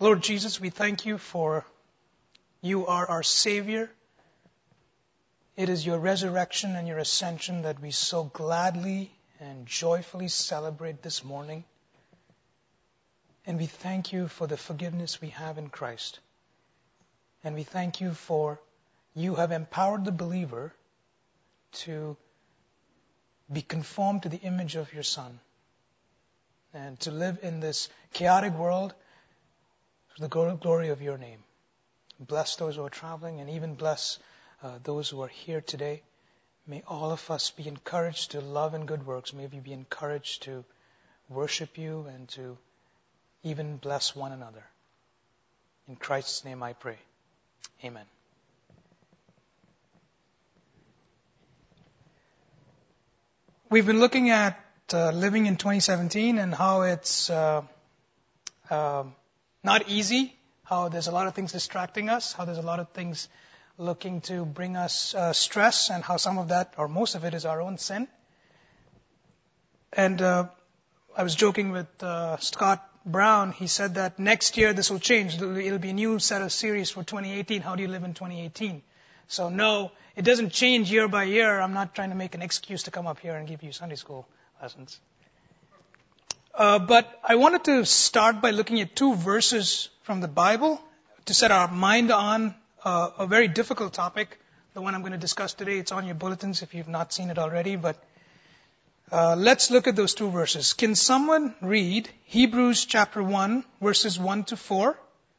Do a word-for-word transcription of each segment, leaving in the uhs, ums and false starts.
Lord Jesus, we thank you for you are our Savior. It is your resurrection and your ascension that we so gladly and joyfully celebrate this morning. And we thank you for the forgiveness we have in Christ. And we thank you for you have empowered the believer to be conformed to the image of your Son and to live in this chaotic world for the glory of your name. Bless those who are traveling and even bless uh, those who are here today. May all of us be encouraged to love and good works. May we be encouraged to worship you and to even bless one another. In Christ's name I pray. Amen. We've been looking at uh, living in twenty seventeen and how it's uh, uh, not easy, how there's a lot of things distracting us, how there's a lot of things looking to bring us uh, stress, and how some of that, or most of it, is our own sin. And uh, I was joking with uh, Scott Brown. He said that next year this will change. It'll, it'll be a new set of series for twenty eighteen. How do you live in twenty eighteen? So no, it doesn't change year by year. I'm not trying to make an excuse to come up here and give you Sunday school lessons. Uh, but I wanted to start by looking at two verses from the Bible to set our mind on uh, a very difficult topic, the one I'm going to discuss today. It's on your bulletins if you've not seen it already. But uh, let's look at those two verses. Can someone read Hebrews chapter one, verses one to four?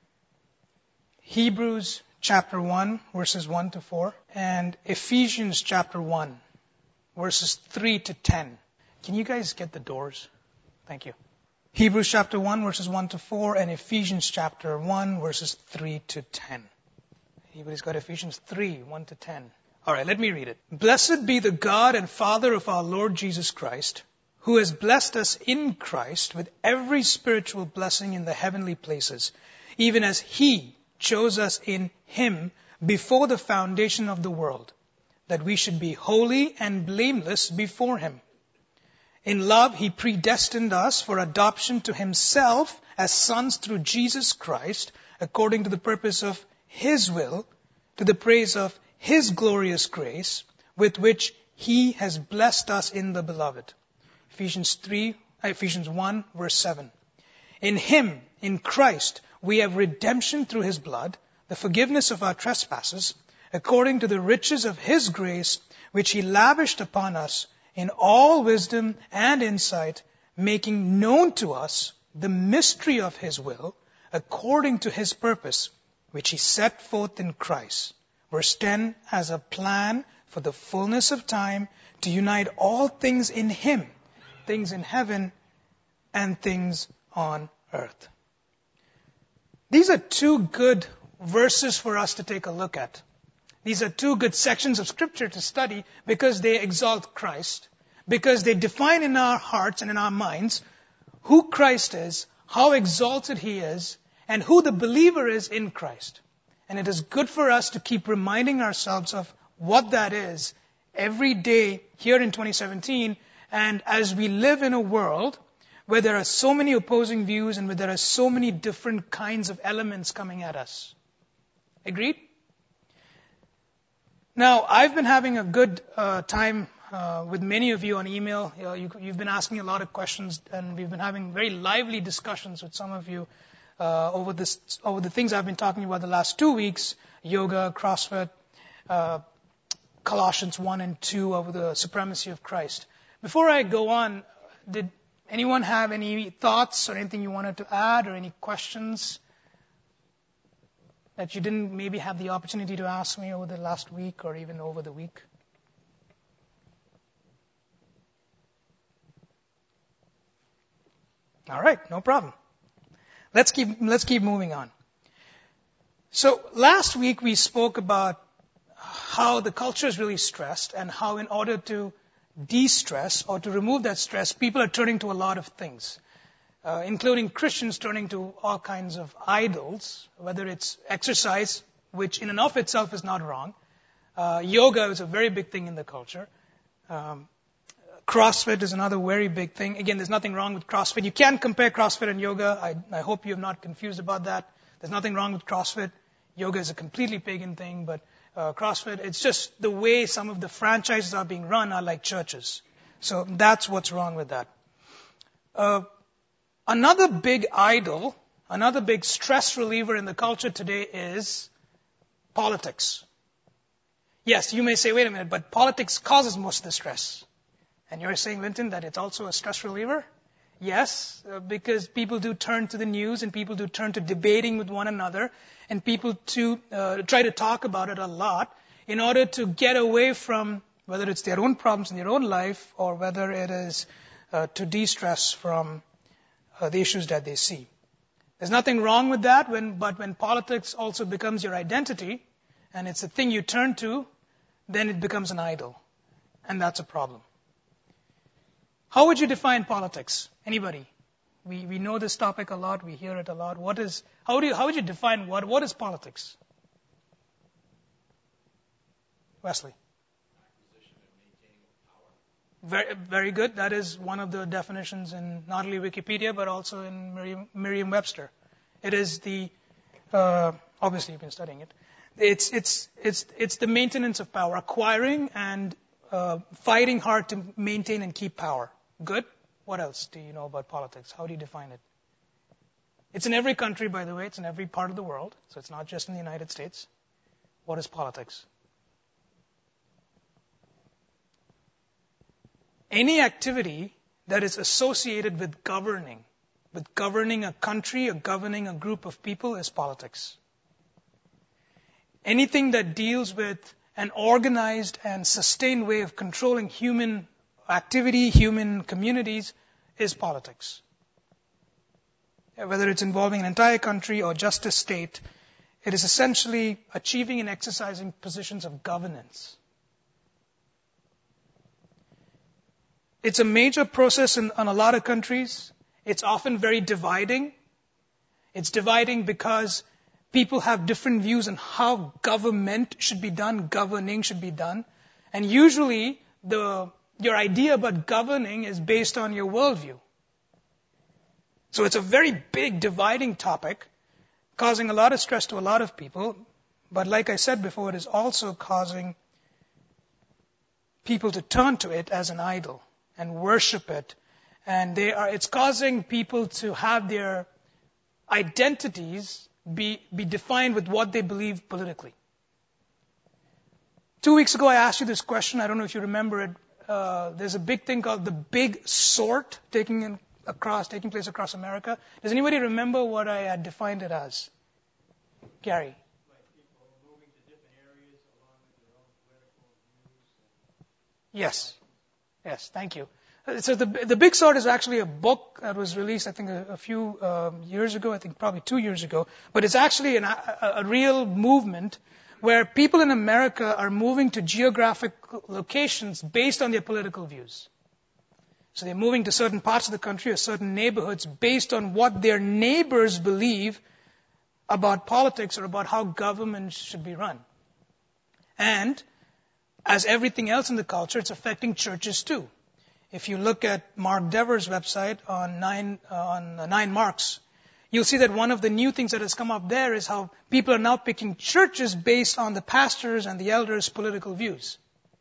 Hebrews chapter one, verses one to four, and Ephesians chapter one, verses three to ten. Can you guys get the doors? Thank you. Hebrews chapter one, verses one to four, and Ephesians chapter one, verses three to ten. Anybody's got Ephesians three, one to ten. All right, let me read it. Blessed be the God and Father of our Lord Jesus Christ, who has blessed us in Christ with every spiritual blessing in the heavenly places, even as He chose us in Him before the foundation of the world, that we should be holy and blameless before Him. In love, He predestined us for adoption to Himself as sons through Jesus Christ, according to the purpose of His will, to the praise of His glorious grace, with which He has blessed us in the Beloved. Ephesians three, Ephesians one, verse seven. In Him, in Christ, we have redemption through His blood, the forgiveness of our trespasses, according to the riches of His grace, which He lavished upon us in all wisdom and insight, making known to us the mystery of His will, according to His purpose, which He set forth in Christ. Verse ten, as a plan for the fullness of time, to unite all things in Him, things in heaven and things on earth. These are two good verses for us to take a look at. These are two good sections of Scripture to study because they exalt Christ, because they define in our hearts and in our minds who Christ is, how exalted He is, and who the believer is in Christ. And it is good for us to keep reminding ourselves of what that is every day here in twenty seventeen, and as we live in a world where there are so many opposing views and where there are so many different kinds of elements coming at us. Agreed? Now, I've been having a good uh, time uh, with many of you on email. You know, you, you've been asking a lot of questions, and we've been having very lively discussions with some of you uh, over this, over the things I've been talking about the last two weeks: yoga, CrossFit, uh, Colossians one and two, over the supremacy of Christ. Before I go on, did anyone have any thoughts or anything you wanted to add, or any questions that you didn't maybe have the opportunity to ask me over the last week or even over the week? All right, no problem. Let's keep let's keep moving on. So last week we spoke about how the culture is really stressed, and how in order to de-stress or to remove that stress, people are turning to a lot of things, uh, including Christians turning to all kinds of idols, whether it's exercise, which in and of itself is not wrong. Uh, yoga is a very big thing in the culture. Um, CrossFit is another very big thing. Again, there's nothing wrong with CrossFit. You can compare CrossFit and yoga. I, I hope you're not confused about that. There's nothing wrong with CrossFit. Yoga is a completely pagan thing, but uh, CrossFit, it's just the way some of the franchises are being run are like churches. So that's what's wrong with that. Uh, another big idol, another big stress reliever in the culture today is politics. Yes, you may say, wait a minute, but politics causes most of the stress. And you're saying, Linton, that it's also a stress reliever? Yes, uh, because people do turn to the news and people do turn to debating with one another and people to uh, try to talk about it a lot in order to get away from whether it's their own problems in their own life or whether it is uh, to de-stress from uh, the issues that they see. There's nothing wrong with that, when, but when politics also becomes your identity and it's a thing you turn to, then it becomes an idol. And that's a problem. How would you define politics? Anybody? We we know this topic a lot. We hear it a lot. What is? How do you? How would you define what? What is politics? Wesley. Acquisition and maintaining of power. Very very good. That is one of the definitions in not only Wikipedia but also in Merriam, Merriam-Webster. It is the. Uh, obviously, you've been studying it. It's it's it's it's the maintenance of power, acquiring and uh, fighting hard to maintain and keep power. Good. What else do you know about politics? How do you define it? It's in every country, by the way. It's in every part of the world. So it's not just in the United States. What is politics? Any activity that is associated with governing, with governing a country or governing a group of people is politics. Anything that deals with an organized and sustained way of controlling human activity, human communities, is politics. Whether it's involving an entire country or just a state, it is essentially achieving and exercising positions of governance. It's a major process in, in a lot of countries. It's often very dividing. It's dividing because people have different views on how government should be done, governing should be done. And usually the your idea about governing is based on your worldview. So it's a very big dividing topic, causing a lot of stress to a lot of people. But like I said before, it is also causing people to turn to it as an idol and worship it. And they are, it's causing people to have their identities be, be defined with what they believe politically. Two weeks ago, I asked you this question. I don't know if you remember it. Uh, there's a big thing called the Big Sort taking in across, taking place across America. Does anybody remember what I had defined it as? Gary. Like people moving to different areas along with their own political views. Yes. Yes, thank you. Uh, So the the Big Sort is actually a book that was released, I think, a, a few um, years ago. I think probably two years ago. But it's actually an, a, a real movement where people in America are moving to geographic locations based on their political views. So they're moving to certain parts of the country or certain neighborhoods based on what their neighbors believe about politics or about how government should be run. And as everything else in the culture, it's affecting churches too. If you look at Mark Dever's website on Nine, uh, on uh, Nine Marks, you'll see that one of the new things that has come up there is how people are now picking churches based on the pastors and the elders' political views.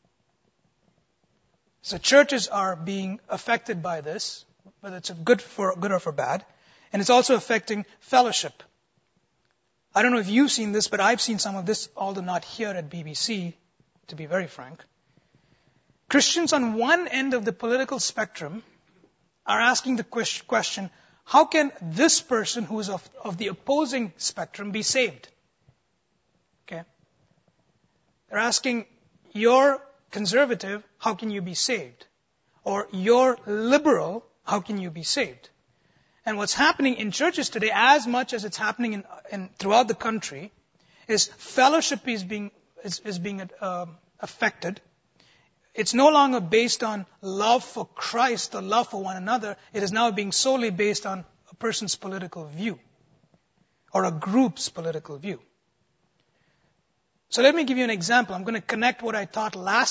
So churches are being affected by this, whether it's good for good or for bad, and it's also affecting fellowship. I don't know if you've seen this, but I've seen some of this, although not here at B B C, to be very frank. Christians on one end of the political spectrum are asking the question, how can this person who is of, of the opposing spectrum be saved? Okay. They're asking, you're conservative, how can you be saved? Or you're liberal, how can you be saved? And what's happening in churches today, as much as it's happening in, in throughout the country, is fellowship is being is, is being uh, affected. It's no longer based on love for Christ or love for one another. It is now being solely based on a person's political view or a group's political view. So let me give you an example. I'm going to connect what I taught last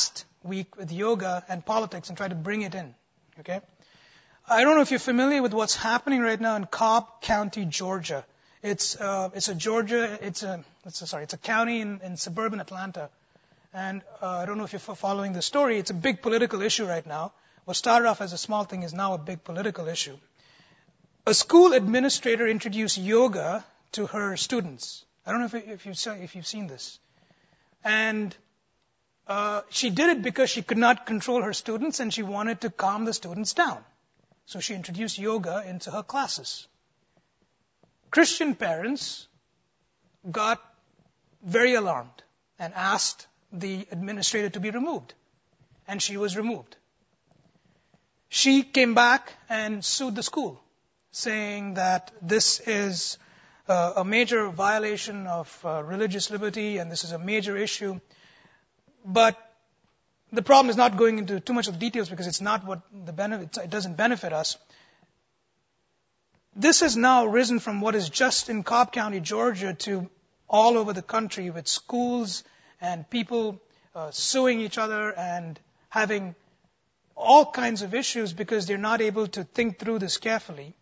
week with yoga and politics and try to bring it in. Okay? I don't know if you're familiar with what's happening right now in Cobb County, Georgia. It's uh, it's a Georgia, it's a, it's a sorry, it's a county in, in suburban Atlanta. And uh, I don't know if you're following the story. It's a big political issue right now. What started off as a small thing is now a big political issue. A school administrator introduced yoga to her students. I don't know if, if, you've, if you've seen this. And uh, she did it because she could not control her students and she wanted to calm the students down. So she introduced yoga into her classes. Christian parents got very alarmed and asked the administrator to be removed. And she was removed. She came back and sued the school, saying that this is uh, a major violation of uh, religious liberty and this is a major issue. But the problem is not going into too much of the details because it's not what the benefit, it doesn't benefit us. This has now risen from what is just in Cobb County, Georgia, to all over the country with schools and people uh, suing each other and having all kinds of issues because they're not able to think through this carefully.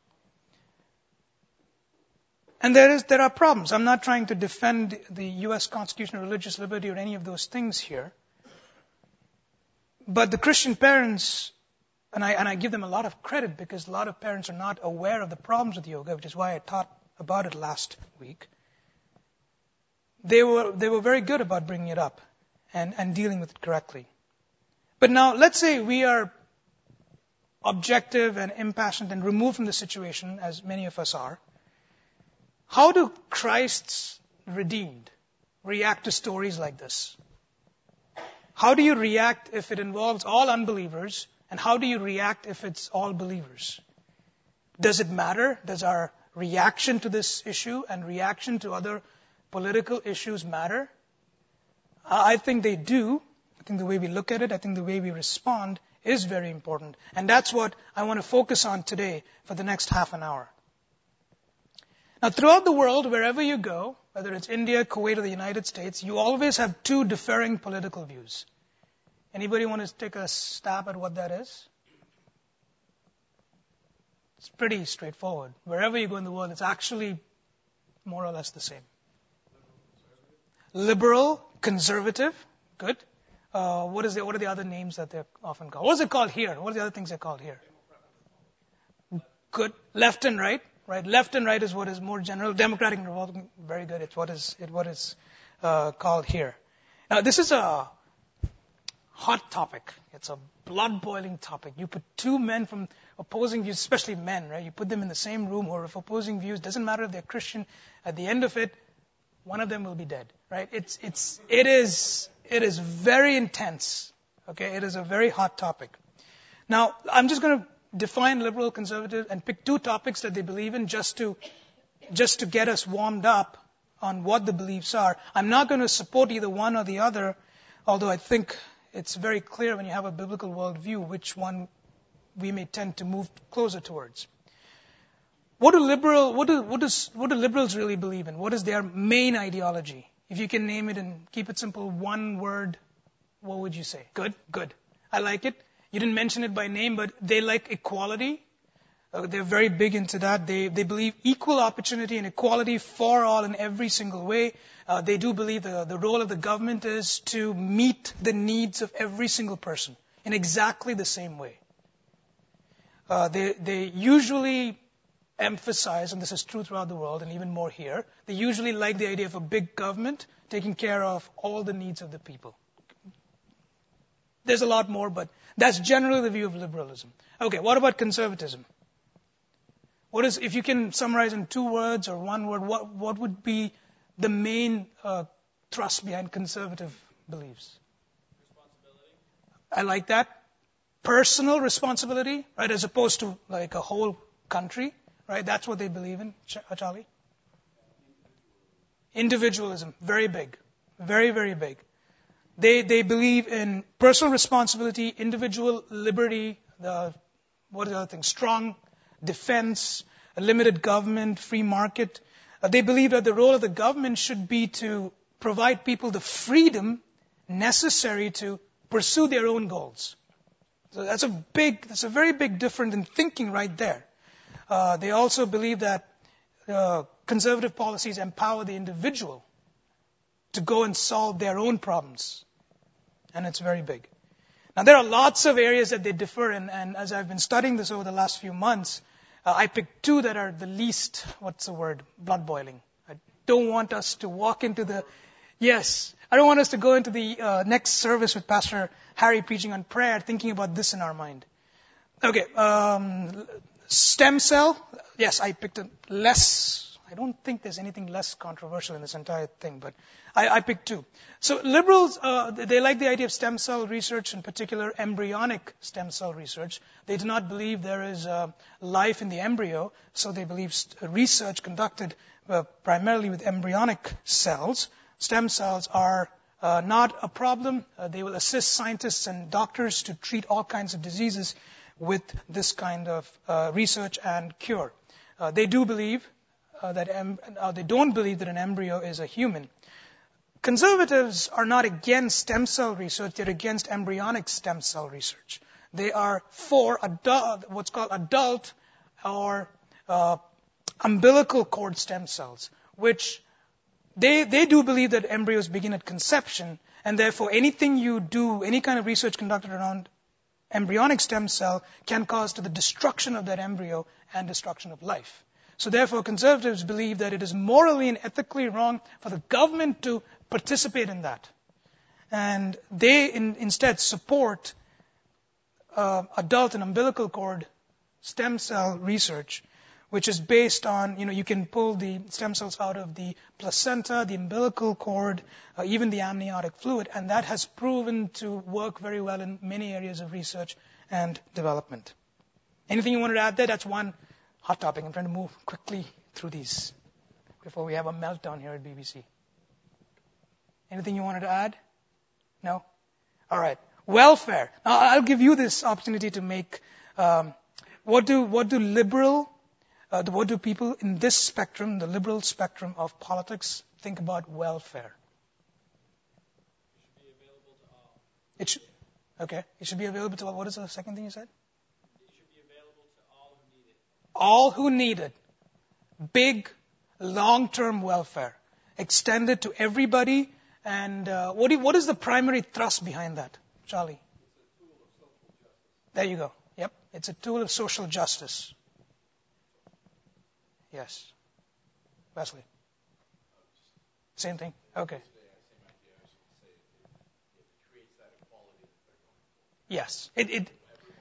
And there is there are problems. I'm not trying to defend the U S Constitution of religious liberty or any of those things here. But the Christian parents, and I, and I give them a lot of credit because a lot of parents are not aware of the problems with yoga, which is why I taught about it last week. They were they were very good about bringing it up and, and dealing with it correctly. But now, let's say we are objective and impassioned and removed from the situation, as many of us are. How do Christ's redeemed react to stories like this? How do you react if it involves all unbelievers, and how do you react if it's all believers? Does it matter? Does our reaction to this issue and reaction to other political issues matter? I think they do. I think the way we look at it, I think the way we respond is very important. And that's what I want to focus on today for the next half an hour. Now, throughout the world, wherever you go, whether it's India, Kuwait, or the United States, you always have two differing political views. Anybody want to take a stab at what that is? It's pretty straightforward. Wherever you go in the world, it's actually more or less the same. Liberal, conservative, good. Uh, what is the, what are the other names that they're often called? What is it called here? What are the other things they're called here? Good. Left and right, right? Left and right is what is more general. Democratic and Republican, very good. It's what is it what is uh, called here. Now, this is a hot topic. It's a blood-boiling topic. You put two men from opposing views, especially men, right? You put them in the same room or if opposing views, doesn't matter if they're Christian. At the end of it, one of them will be dead, right? It's it's it is. It is very intense. Okay, it is a very hot topic. Now, I'm just going to define liberal, conservative, and pick two topics that they believe in just to just to get us warmed up on what the beliefs are. I'm not going to support either one or the other, although I think it's very clear when you have a biblical worldview which one we may tend to move closer towards. What do liberal, what do what does what do liberals really believe in? What is their main ideology? If you can name it and keep it simple, one word, what would you say? Good? Good. I like it. You didn't mention it by name, but they like equality. Uh, they're very big into that. They they believe equal opportunity and equality for all in every single way. Uh, they do believe the, the role of the government is to meet the needs of every single person in exactly the same way. Uh, they they usually emphasize, and this is true throughout the world and even more here, they usually like the idea of a big government taking care of all the needs of the people. There's a lot more, but that's generally the view of liberalism. Okay, what about conservatism? What is, if you can summarize in two words or one word, what, what would be the main uh, thrust behind conservative beliefs? Responsibility. I like that. Personal responsibility, right, as opposed to like a whole country. Right, that's what they believe in, Charlie. Individualism, very big, very very big. They they believe in personal responsibility, individual liberty, the what are the other things? Strong defense, a limited government, free market. Uh, they believe that the role of the government should be to provide people the freedom necessary to pursue their own goals. So that's a big, that's a very big difference in thinking right there. Uh, they also believe that uh, conservative policies empower the individual to go and solve their own problems. And it's very big. Now, there are lots of areas that they differ in, and as I've been studying this over the last few months, uh, I picked two that are the least, what's the word, blood boiling. I don't want us to walk into the, yes, I don't want us to go into the uh, next service with Pastor Harry preaching on prayer, thinking about this in our mind. Okay, um, stem cell, yes, I picked a less, I don't think there's anything less controversial in this entire thing, but I, I picked two. So liberals, uh, they like the idea of stem cell research, in particular embryonic stem cell research. They do not believe there is uh, life in the embryo, so they believe st- research conducted uh, primarily with embryonic cells. Stem cells are uh, not a problem. Uh, they will assist scientists and doctors to treat all kinds of diseases with this kind of uh, research and cure. Uh, they do believe uh, that, em- uh, they don't believe that an embryo is a human. Conservatives are not against stem cell research, they're against embryonic stem cell research. They are for adult, what's called adult or uh, umbilical cord stem cells, which they, they do believe that embryos begin at conception, and therefore anything you do, any kind of research conducted around embryonic stem cell can cause to the destruction of that embryo and destruction of life. So therefore, conservatives believe that it is morally and ethically wrong for the government to participate in that. And they in, instead support uh, adult and umbilical cord stem cell research, which is based on, you know, you can pull the stem cells out of the placenta, the umbilical cord, uh, even the amniotic fluid, and that has proven to work very well in many areas of research and development. Anything you wanted to add there? That's one hot topic. I'm trying to move quickly through these before we have a meltdown here at B B C. Anything you wanted to add? No? All right. Welfare. Now, I'll give you this opportunity to make, um, what do, what do liberal, uh, what do people in this spectrum, the liberal spectrum of politics, think about welfare? It should be available to all. It should, okay. It should be available to all. What is the second thing you said? It should be available to all who need it. All who need it. Big, long-term welfare. Extended to everybody. And uh, what, do, what is the primary thrust behind that, Charlie? It's a tool of social justice. There you go. Yep. It's a tool of social justice. Yes. Wesley? Same thing? Okay. Yes. It, it,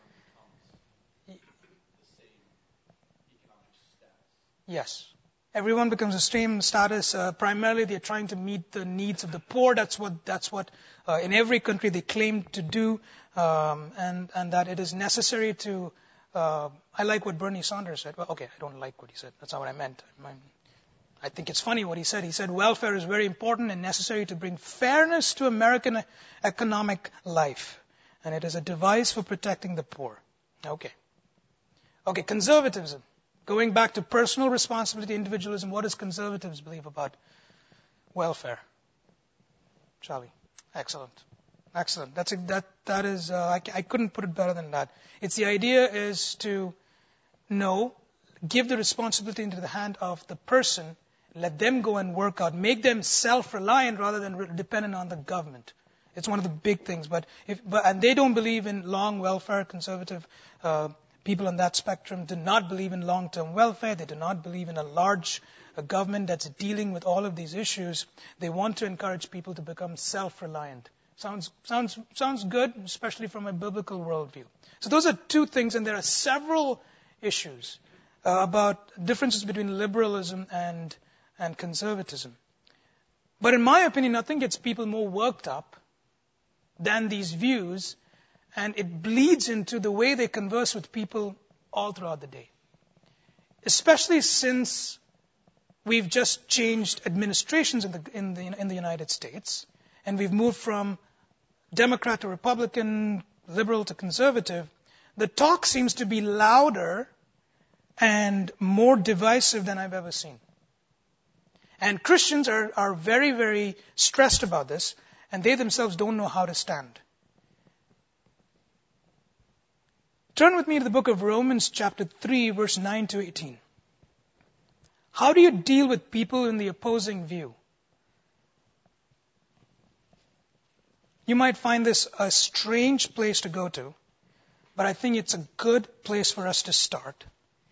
yes. Everyone becomes the same status. Uh, primarily, they're trying to meet the needs of the poor. That's what that's what uh, in every country they claim to do, um, and and that it is necessary to. Uh, I like what Bernie Sanders said. Well, okay, I don't like what he said. That's not what I meant. I, I think it's funny what he said. He said welfare is very important and necessary to bring fairness to American economic life, and it is a device for protecting the poor. Okay. Okay, conservatism. Going back to personal responsibility, individualism, what does conservatives believe about welfare? Charlie, excellent, excellent. That's a, that that is. Uh, I, I couldn't put it better than that. It's the idea is to know, give the responsibility into the hand of the person, let them go and work out, make them self-reliant rather than re- dependent on the government. It's one of the big things. But if but and they don't believe in long welfare. Conservative. Uh, People on that spectrum do not believe in long-term welfare. They do not believe in a large a government that's dealing with all of these issues. They want to encourage people to become self-reliant. Sounds sounds sounds good, especially from a biblical worldview. So those are two things, and there are several issues uh, about differences between liberalism and and conservatism. But in my opinion, nothing gets people more worked up than these views. And it bleeds into the way they converse with people all throughout the day. Especially since we've just changed administrations in the, in the, in the United States, and we've moved from Democrat to Republican, liberal to conservative, the talk seems to be louder and more divisive than I've ever seen. And Christians are, are very, very stressed about this, and they themselves don't know how to stand. Turn with me to the book of Romans chapter three, verse nine to eighteen. How do you deal with people in the opposing view? You might find this a strange place to go to, but I think it's a good place for us to start.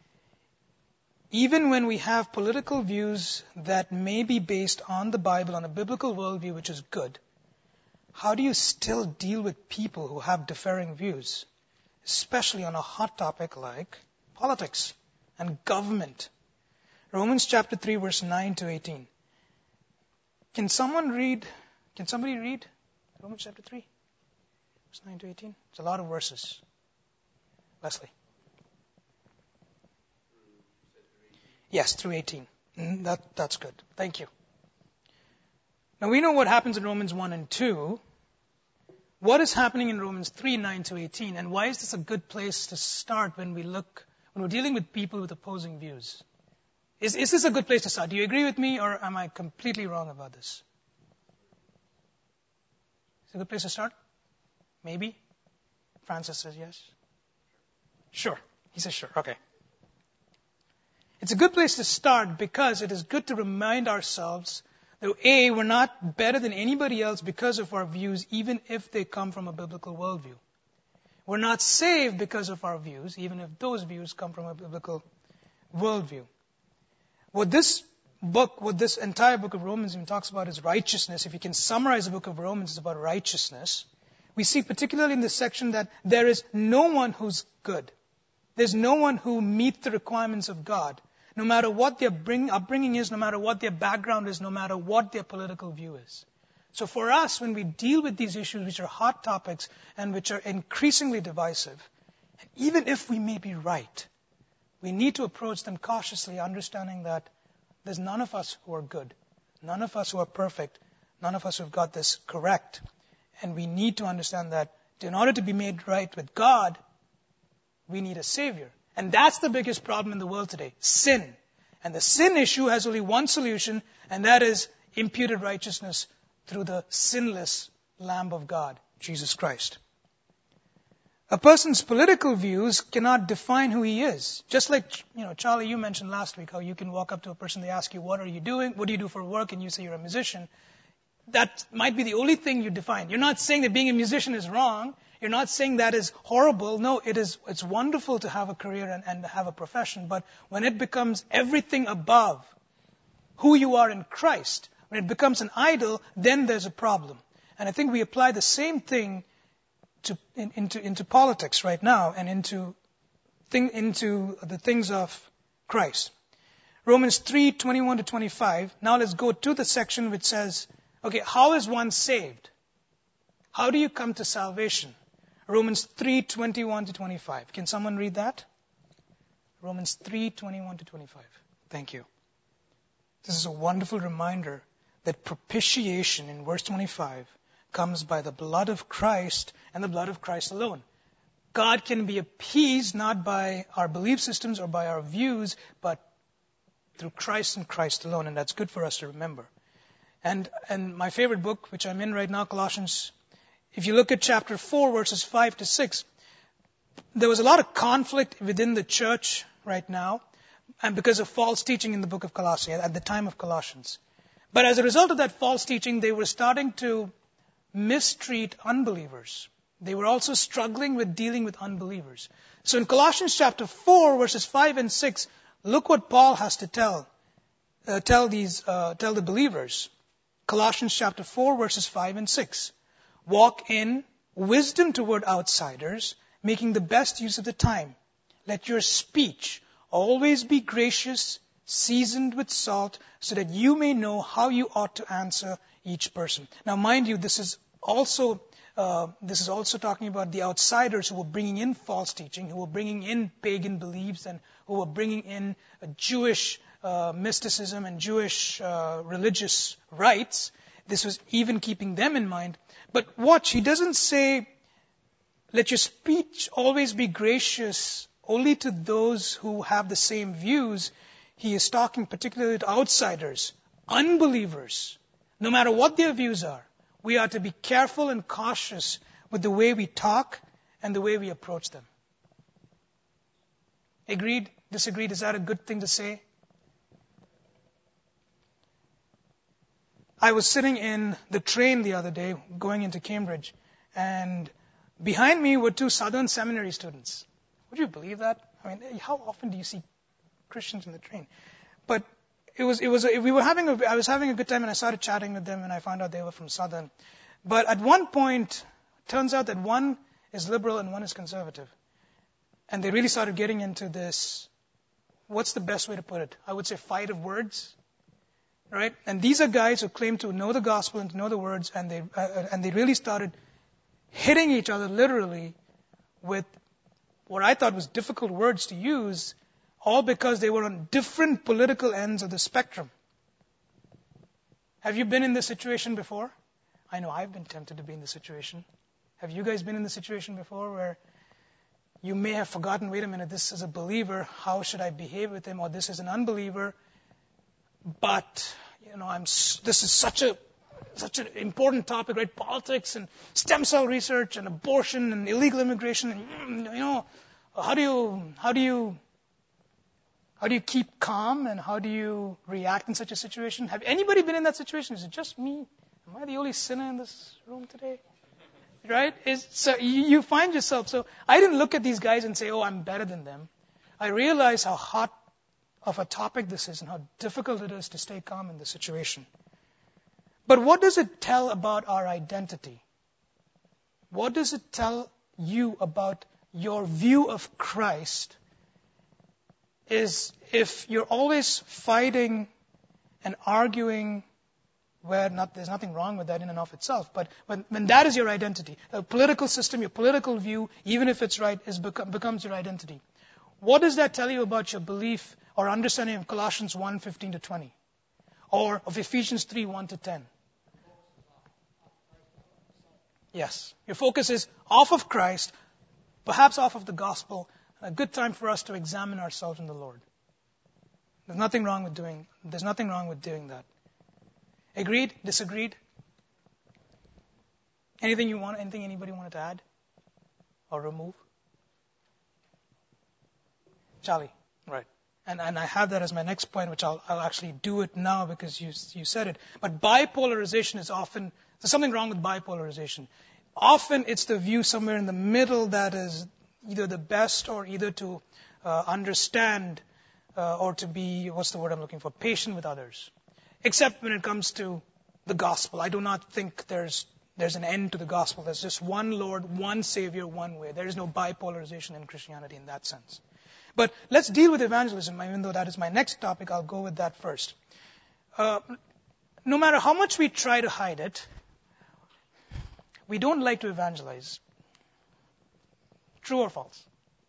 Even when we have political views that may be based on the Bible, on a biblical worldview, which is good, how do you still deal with people who have differing views, especially on a hot topic like politics and government? Romans chapter three, verse nine to eighteen. Can someone read, can somebody read Romans chapter three, verse nine to eighteen? It's a lot of verses. Leslie. Yes, through eighteen. Mm, that, that's good. Thank you. Now we know what happens in Romans one and two. What is happening in Romans three, nine to eighteen? And why is this a good place to start when we look, when we're dealing with people with opposing views? Is, is this a good place to start? Do you agree with me, or am I completely wrong about this? Is it a good place to start? Maybe? Francis says yes. Sure. He says sure. Okay. It's a good place to start because it is good to remind ourselves that A, we're not better than anybody else because of our views, even if they come from a biblical worldview. We're not saved because of our views, even if those views come from a biblical worldview. What this book, what this entire book of Romans even talks about is righteousness. If you can summarize the book of Romans, it's about righteousness. We see particularly in this section that there is no one who's good. There's no one who meets the requirements of God. No matter what their bring, upbringing is, no matter what their background is, no matter what their political view is. So for us, when we deal with these issues, which are hot topics and which are increasingly divisive, even if we may be right, we need to approach them cautiously, understanding that there's none of us who are good, none of us who are perfect, none of us who have got this correct. And we need to understand that in order to be made right with God, we need a Savior. And that's the biggest problem in the world today, sin. And the sin issue has only one solution, and that is imputed righteousness through the sinless Lamb of God, Jesus Christ. A person's political views cannot define who he is. Just like, you know, Charlie, you mentioned last week how you can walk up to a person, they ask you, what are you doing? What do you do for work? And you say you're a musician. That might be the only thing you define. You're not saying that being a musician is wrong. You're not saying that is horrible. No, it is, it's wonderful to have a career and, and have a profession. But when it becomes everything above who you are in Christ, when it becomes an idol, then there's a problem. And I think we apply the same thing to, in, into, into politics right now and into, thing, into the things of Christ. Romans three, twenty-one to twenty-five. Now let's go to the section which says, okay, how is one saved? How do you come to salvation? Romans three, twenty-one to twenty-five. Can someone read that? Romans three, twenty-one to twenty-five. Thank you. This is a wonderful reminder that propitiation in verse twenty-five comes by the blood of Christ and the blood of Christ alone. God can be appeased not by our belief systems or by our views, but through Christ and Christ alone. And that's good for us to remember. And, and my favorite book, which I'm in right now, Colossians, if you look at chapter four, verses five to six, there was a lot of conflict within the church right now, and because of false teaching in the book of Colossians, at the time of Colossians. But as a result of that false teaching, they were starting to mistreat unbelievers. They were also struggling with dealing with unbelievers. So in Colossians chapter four, verses five and six, look what Paul has to tell, uh, tell these, uh, tell the believers. Colossians chapter four, verses five and six. Walk in wisdom toward outsiders, making the best use of the time. Let your speech always be gracious, seasoned with salt, so that you may know how you ought to answer each person. Now, mind you, this is also uh, this is also talking about the outsiders who were bringing in false teaching, who were bringing in pagan beliefs, and who were bringing in a Jewish uh, mysticism and Jewish uh, religious rites. This was even keeping them in mind. But watch, he doesn't say, let your speech always be gracious only to those who have the same views. He is talking particularly to outsiders, unbelievers. No matter what their views are, we are to be careful and cautious with the way we talk and the way we approach them. Agreed? Disagreed? Is that a good thing to say? I was sitting in the train the other day going into Cambridge, and behind me were two Southern Seminary students. Would you believe that? I mean, how often do you see Christians in the train? But it was, it was, we were having a, I was having a good time, and I started chatting with them, and I found out they were from Southern. But at one point, it turns out that one is liberal and one is conservative. And they really started getting into this, what's the best way to put it? I would say fight of words. Right? And these are guys who claim to know the gospel and to know the words, and they uh, and they really started hitting each other literally with what I thought was difficult words to use, all because they were on different political ends of the spectrum. Have you been in this situation before? I know I've been tempted to be in this situation. Have you guys been in this situation before where you may have forgotten, wait a minute, this is a believer, how should I behave with him? Or this is an unbeliever, but, you know, I'm, this is such a, such an important topic, right? Politics and stem cell research and abortion and illegal immigration. And, you know, how do you, how do you, how do you keep calm and how do you react in such a situation? Have anybody been in that situation? Is it just me? Am I the only sinner in this room today? Right? Is, so you, you find yourself, so I didn't look at these guys and say, oh, I'm better than them. I realized how hot of a topic this is and how difficult it is to stay calm in this situation. But what does it tell about our identity? What does it tell you about your view of Christ? Is if you're always fighting and arguing, where not, there's nothing wrong with that in and of itself, but when, when that is your identity, the political system, your political view, even if it's right, is become, becomes your identity. What does that tell you about your belief or understanding of Colossians one, fifteen to twenty? Or of Ephesians three, one to ten? Yes. Your focus is off of Christ, perhaps off of the gospel. A good time for us to examine ourselves in the Lord. There's nothing wrong with doing, there's nothing wrong with doing that. Agreed? Disagreed? Anything you want, anything anybody wanted to add? Or remove? Charlie, right. And and I have that as my next point, which I'll I'll actually do it now because you you said it. But bipolarization is often, there's something wrong with bipolarization. Often it's the view somewhere in the middle that is either the best or either to uh, understand uh, or to be, what's the word I'm looking for, patient with others. Except when it comes to the gospel. I do not think there's there's an end to the gospel. There's just one Lord, one Savior, one way. There is no bipolarization in Christianity in that sense. But let's deal with evangelism. Even though that is my next topic, I'll go with that first. Uh, no matter how much we try to hide it, we don't like to evangelize. True or false?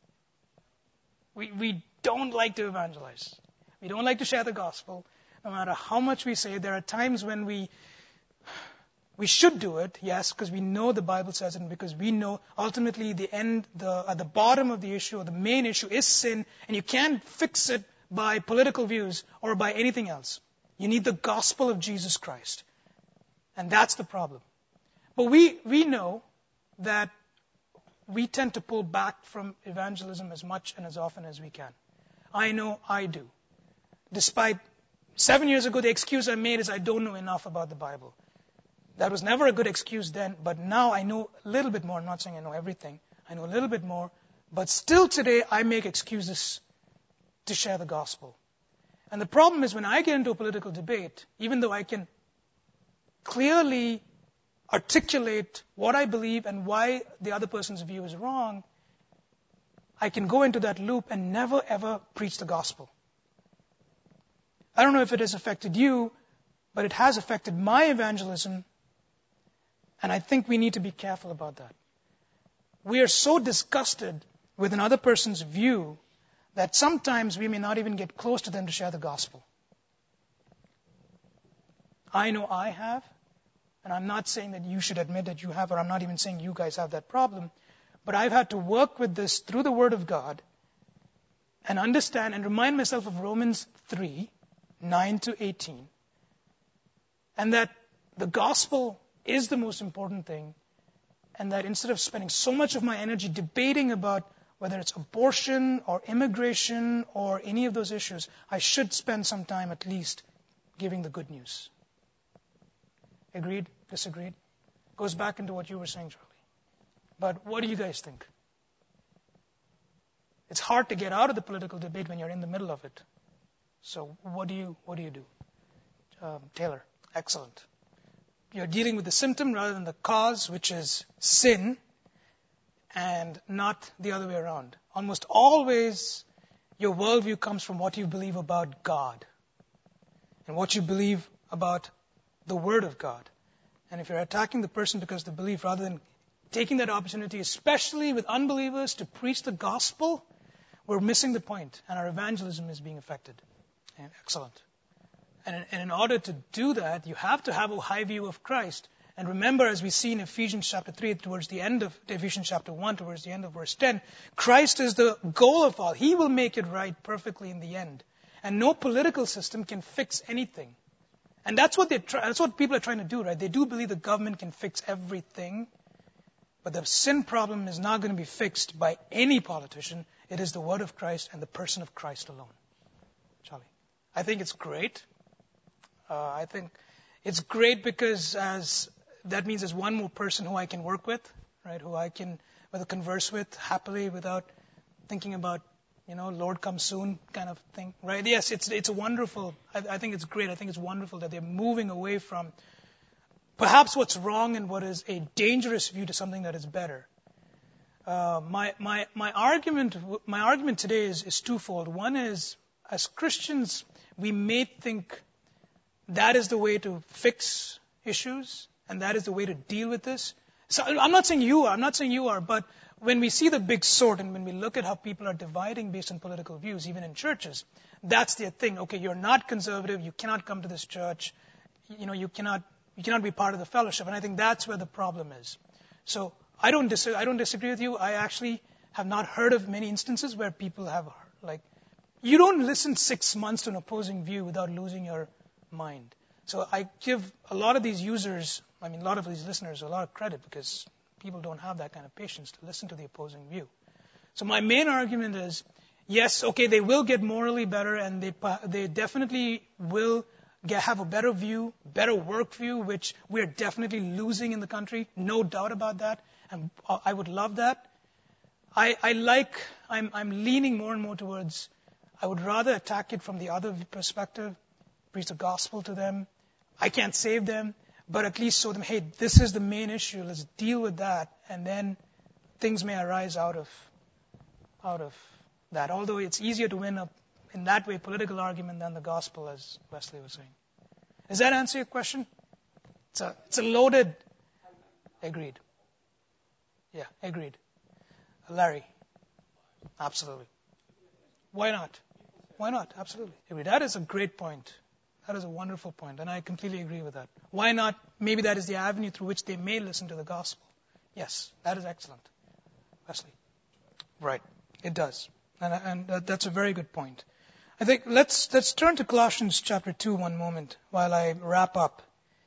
We we don't like to evangelize. We don't like to share the gospel. No matter how much we say, there are times when we we should do it, yes, because we know the Bible says it, and because we know ultimately the end, the at the bottom of the issue, or the main issue is sin, and you can't fix it by political views or by anything else. You need the gospel of Jesus Christ. And that's the problem. But we, we know that we tend to pull back from evangelism as much and as often as we can. I know I do. Despite seven years ago, the excuse I made is I don't know enough about the Bible. That was never a good excuse then, but now I know a little bit more. I'm not saying I know everything. I know a little bit more. But still today, I make excuses to share the gospel. And the problem is when I get into a political debate, even though I can clearly articulate what I believe and why the other person's view is wrong, I can go into that loop and never ever preach the gospel. I don't know if it has affected you, but it has affected my evangelism, and I think we need to be careful about that. We are so disgusted with another person's view that sometimes we may not even get close to them to share the gospel. I know I have, and I'm not saying that you should admit that you have, or I'm not even saying you guys have that problem, but I've had to work with this through the Word of God and understand and remind myself of Romans three, nine to eighteen, and that the gospel is the most important thing, and that instead of spending so much of my energy debating about whether it's abortion or immigration or any of those issues, I should spend some time at least giving the good news. Agreed? Disagreed? Goes back into what you were saying, Charlie. But what do you guys think? It's hard to get out of the political debate when you're in the middle of it. So what do you what do you do? Um, Taylor, excellent. You're dealing with the symptom rather than the cause, which is sin, and not the other way around. Almost always, your worldview comes from what you believe about God and what you believe about the Word of God. And if you're attacking the person because of the belief, rather than taking that opportunity, especially with unbelievers, to preach the gospel, we're missing the point, and our evangelism is being affected. And excellent. And in, and in order to do that, you have to have a high view of Christ. And remember, as we see in Ephesians chapter three, towards the end of Ephesians chapter one, towards the end of verse ten, Christ is the goal of all. He will make it right perfectly in the end. And no political system can fix anything. And that's what they try, that's what people are trying to do, right? They do believe the government can fix everything. But the sin problem is not going to be fixed by any politician. It is the word of Christ and the person of Christ alone. Charlie, I think it's great. Uh, I think it's great because as that means there's one more person who I can work with, right? Who I can whether converse with happily without thinking about, you know, Lord come soon kind of thing, right? Yes, it's it's a wonderful. I, I think it's great. I think it's wonderful that they're moving away from perhaps what's wrong and what is a dangerous view to something that is better. Uh, my my my argument my argument today is, is twofold. One is, as Christians, we may think that is the way to fix issues and that is the way to deal with this. So I'm not saying you are. I'm not saying you are. But when we see the big sword and when we look at how people are dividing based on political views, even in churches, that's their thing. Okay, you're not conservative. You cannot come to this church. You know, you cannot. You cannot be part of the fellowship, and I think that's where the problem is. So I don't dis- I don't disagree with you. I actually have not heard of many instances where people have, like, you don't listen six months to an opposing view without losing your mind. So I give a lot of these users, I mean, a lot of these listeners, a lot of credit because people don't have that kind of patience to listen to the opposing view. So my main argument is, yes, okay, they will get morally better, and they they definitely will Get, have a better view, better work view, which we're definitely losing in the country, no doubt about that, and I would love that. I, I like, I'm, I'm leaning more and more towards, I would rather attack it from the other perspective, preach the gospel to them. I can't save them, but at least show them, hey, this is the main issue, let's deal with that, and then things may arise out of, out of that. Although it's easier to win a in that way, political argument than the gospel, as Wesley was saying. Does that answer your question? It's a, it's a loaded... Agreed. Yeah, agreed. Larry? Absolutely. Why not? Why not? Absolutely. Agreed. That is a great point. That is a wonderful point, and I completely agree with that. Why not? Maybe that is the avenue through which they may listen to the gospel. Yes, that is excellent. Wesley? Right. It does. And, and that's a very good point. I think let's let's turn to Colossians chapter two one moment while I wrap up.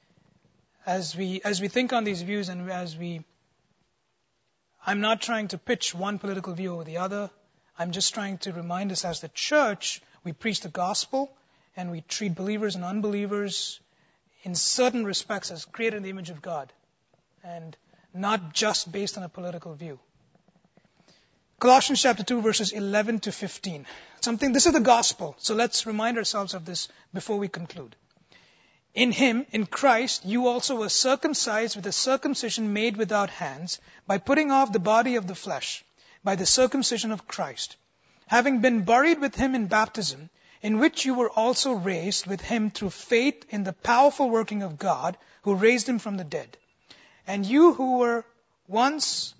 As we as we think on these views and as we, I'm not trying to pitch one political view over the other. I'm just trying to remind us as the church, we preach the gospel and we treat believers and unbelievers in certain respects as created in the image of God, and not just based on a political view. Colossians chapter two, verses eleven to fifteen. Something, this is the gospel, so let's remind ourselves of this before we conclude. In him, in Christ, you also were circumcised with a circumcision made without hands, by putting off the body of the flesh, by the circumcision of Christ, having been buried with him in baptism, in which you were also raised with him through faith in the powerful working of God, who raised him from the dead. And you who were once...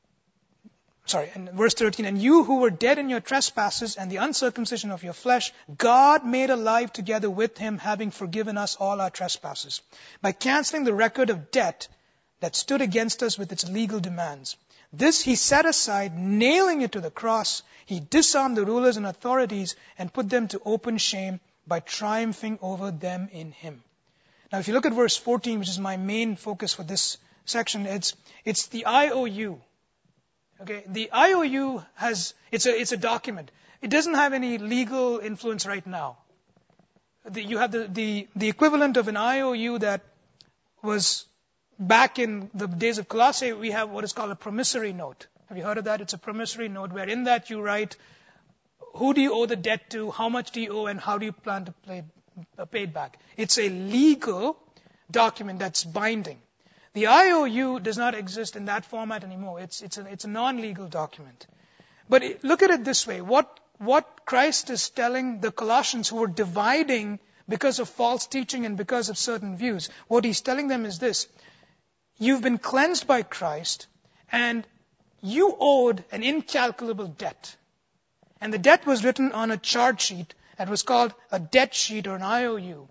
Sorry, and verse thirteen, and you who were dead in your trespasses and the uncircumcision of your flesh, God made alive together with him, having forgiven us all our trespasses, by canceling the record of debt that stood against us with its legal demands. This he set aside, nailing it to the cross. He disarmed the rulers and authorities and put them to open shame by triumphing over them in him. Now, if you look at verse fourteen, which is my main focus for this section, it's, it's the I O U. Okay, the I O U has, it's a, it's a document. It doesn't have any legal influence right now. The, you have the, the, the equivalent of an I O U that was back in the days of Colossae. We have what is called a promissory note. Have you heard of that? It's a promissory note where in that you write who do you owe the debt to, how much do you owe, and how do you plan to pay, uh, pay it back. It's a legal document that's binding. The I O U does not exist in that format anymore. It's, it's, a, it's a non-legal document. But it, look at it this way. What, what Christ is telling the Colossians who were dividing because of false teaching and because of certain views, what he's telling them is this. You've been cleansed by Christ, and you owed an incalculable debt. And the debt was written on a charge sheet that was called a debt sheet or an I O U.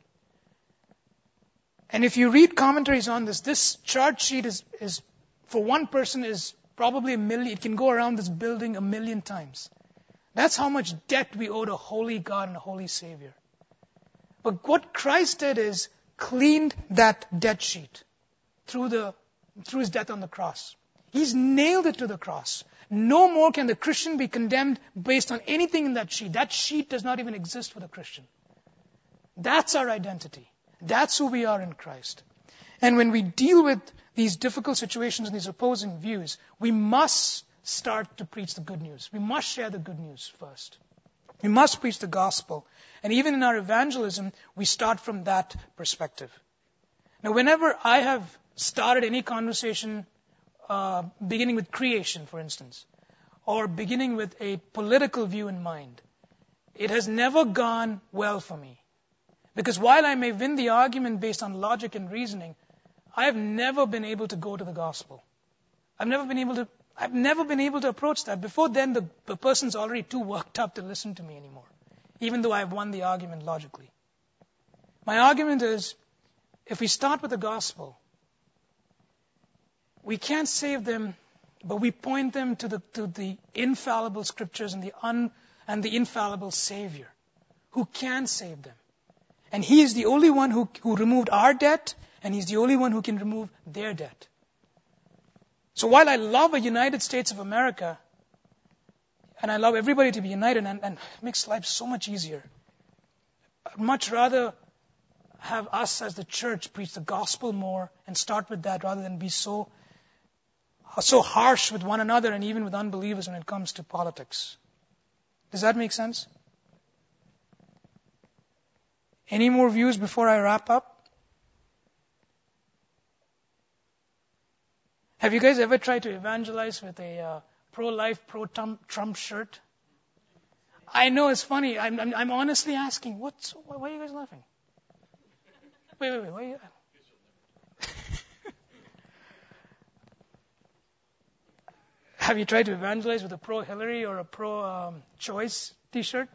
And if you read commentaries on this, this charge sheet is, is for one person is probably a million. It can go around this building a million times. That's how much debt we owe to a holy God and a holy Savior. But what Christ did is cleaned that debt sheet through the through his death on the cross. He's nailed it to the cross. No more can the Christian be condemned based on anything in that sheet. That sheet does not even exist for the Christian. That's our identity. That's who we are in Christ. And when we deal with these difficult situations and these opposing views, we must start to preach the good news. We must share the good news first. We must preach the gospel. And even in our evangelism, we start from that perspective. Now, whenever I have started any conversation, uh, beginning with creation, for instance, or beginning with a political view in mind, it has never gone well for me. Because while I may win the argument based on logic and reasoning, I have never been able to go to the gospel. I've never been able to, I've never been able to approach that. Before then, the, the person's already too worked up to listen to me anymore, even though I've won the argument logically. My argument is, if we start with the gospel, we can't save them, but we point them to the, to the infallible scriptures and the, un, and the infallible Savior who can save them. And He is the only one who, who removed our debt, and He's the only one who can remove their debt. So while I love a United States of America, and I love everybody to be united, and, and it makes life so much easier, I'd much rather have us as the church preach the gospel more and start with that rather than be so, so harsh with one another and even with unbelievers when it comes to politics. Does that make sense? Any more views before I wrap up? Have you guys ever tried to evangelize with a uh, pro-life, pro-Trump shirt? I know it's funny. I'm, I'm, I'm honestly asking, what's, why are you guys laughing? Wait, wait, wait. Why are you... Have you tried to evangelize with a pro-Hillary or a pro-choice um, t-shirt?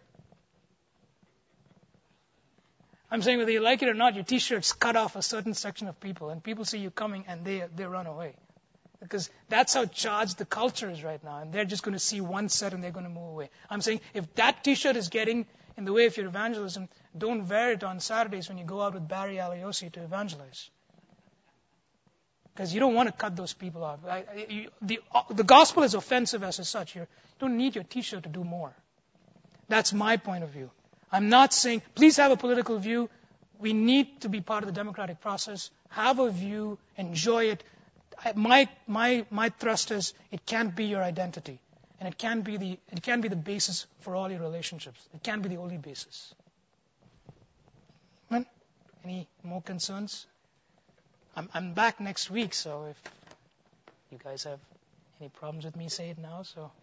I'm saying whether you like it or not, your t-shirts cut off a certain section of people, and people see you coming and they they run away. Because that's how charged the culture is right now, and they're just going to see one set and they're going to move away. I'm saying if that t-shirt is getting in the way of your evangelism, don't wear it on Saturdays when you go out with Barry Aliosi to evangelize. Because you don't want to cut those people off. I, I, you, the, the gospel is offensive as such. You're, you don't need your t-shirt to do more. That's my point of view. I'm not saying, please have a political view. We need to be part of the democratic process. Have a view. Enjoy it. I, my, my, my thrust is it can't be your identity. And it can't be the, it can't be the basis for all your relationships. It can't be the only basis. Amen? Any more concerns? I'm, I'm back next week, so if you guys have any problems with me, say it now. So,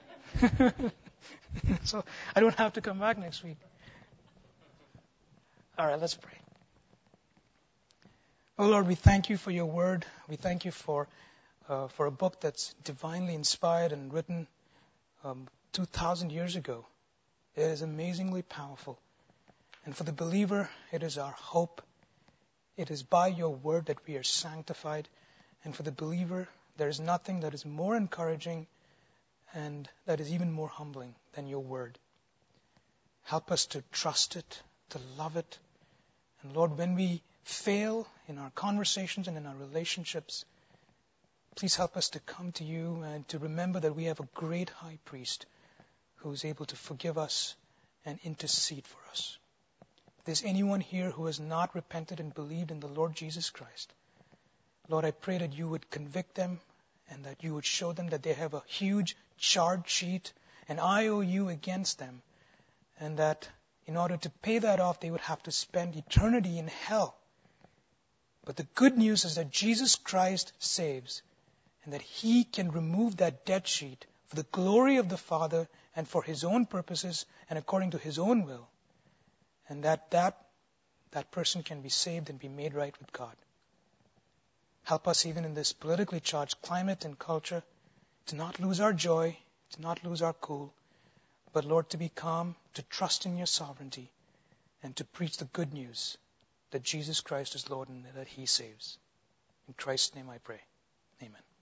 so I don't have to come back next week. All right, let's pray. Oh Lord, we thank you for your word. We thank you for uh, for a book that's divinely inspired and written um, two thousand years ago. It is amazingly powerful. And for the believer, it is our hope. It is by your word that we are sanctified. And for the believer, there is nothing that is more encouraging and that is even more humbling than your word. Help us to trust it, to love it. And Lord, when we fail in our conversations and in our relationships, Please help us to come to you and to remember that we have a great high priest who is able to forgive us and intercede for us. If there's anyone here who has not repented and believed in the Lord Jesus Christ, Lord, I pray that you would convict them and that you would show them that they have a huge charge sheet, an I O U against them, and that in order to pay that off, they would have to spend eternity in hell. But the good news is that Jesus Christ saves, and that He can remove that debt sheet for the glory of the Father and for His own purposes and according to His own will, and that that, that person can be saved and be made right with God. Help us even in this politically charged climate and culture to not lose our joy, to not lose our cool, but Lord, to be calm, to trust in your sovereignty, and to preach the good news that Jesus Christ is Lord and that He saves. In Christ's name I pray. Amen.